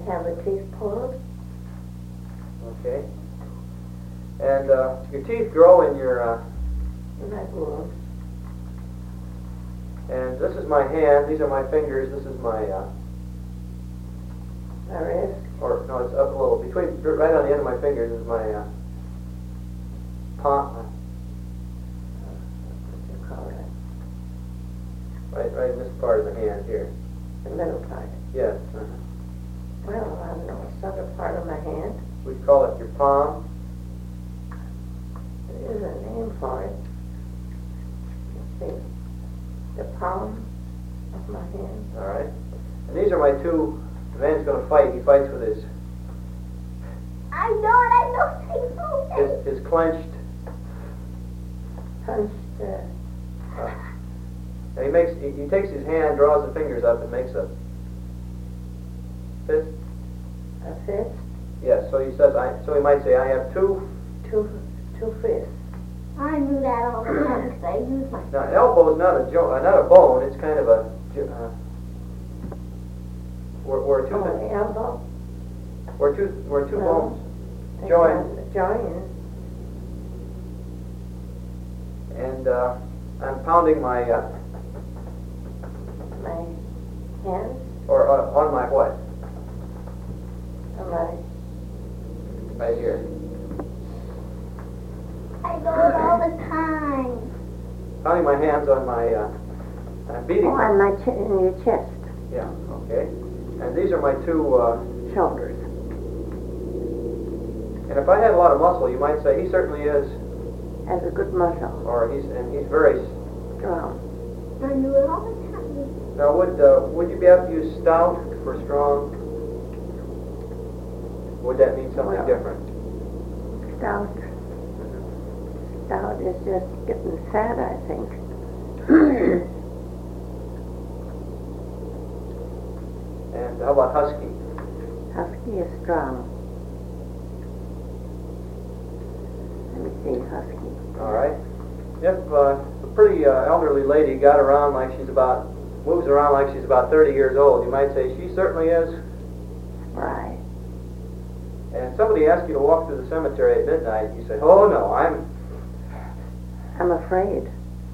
have the teeth pulled. Okay. And your teeth grow in your... In my wound. And this is my hand. These are my fingers. This is my... My wrist. Or, no, it's up a little. Right on the end of my fingers is my palm. What do you call it? Right in this part of the hand here. The middle part. Yes. Well, I don't know. It's other part of my hand. We call it your palm. There is a name for it. Let's see. The palm of my hand. All right. And these are my two... The man's going to fight. He fights with his... I know. His clenched... Punched. And he takes his hand, draws the fingers up, and makes a fist. A fist. Yes. So he says. So he might say, I have two fists. I knew that all the time because I used my... Now, an elbow is not a bone. It's kind of a... Where two... Oh, the elbow. Where two Well, bones join. Join. And I'm pounding my... My hands. Or on my what? On my... Right here. I do it all the time. Pounding my hands on my... I'm beating... Oh, on my in your chest. Yeah, okay. And these are my two... Shoulders. And if I had a lot of muscle, you might say he certainly is... Has a good muscle. Or he's very... Strong. I knew it all the time. Now, would you be able to use stout for strong? Would that mean something Well, different? Stout. Stout is just getting fat, I think. And how about husky? Husky is strong. Let me see, husky. All right. If a pretty elderly lady got around like moves around like she's about 30 years old, you might say she certainly is. Right. And somebody asks you to walk through the cemetery at midnight, you say, oh no, I'm afraid.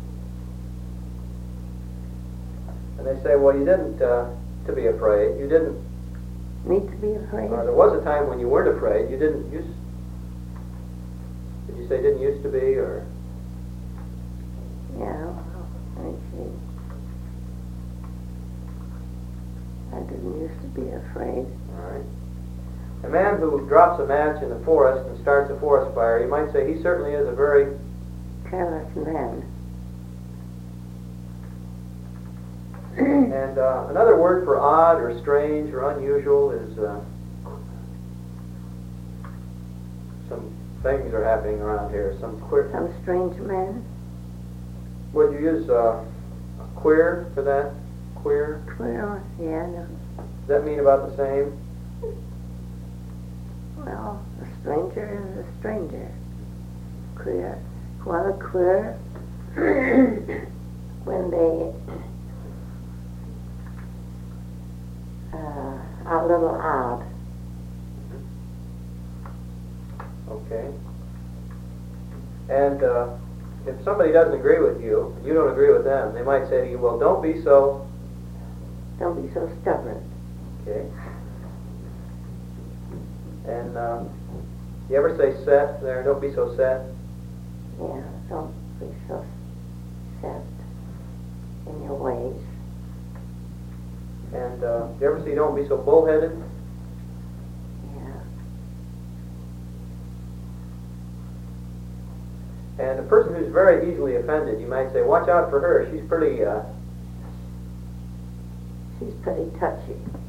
And they say, well, you didn't to be afraid. You didn't. Need to be afraid? There was a time when you weren't afraid. You didn't use. Did you say didn't used to be, or? Yeah. Let me see. I didn't used to be afraid. All right. A man who drops a match in the forest and starts a forest fire, you might say he certainly is a very careless man. And another word for odd or strange or unusual is some things are happening around here. Some strange man. Would you use queer for that? Queer? Queer, yeah. No. Does that mean about the same? Well, a stranger is a stranger. Queer. Well, queer when they are a little odd. Okay. And if somebody doesn't agree with you, and you don't agree with them, they might say to you, well, don't be so stubborn. Okay. And you ever say set there? Don't be so set. Yeah, don't be so set in your ways. And you ever say don't be so bullheaded? Yeah. And a person who's very easily offended, you might say, watch out for her. She's pretty touchy.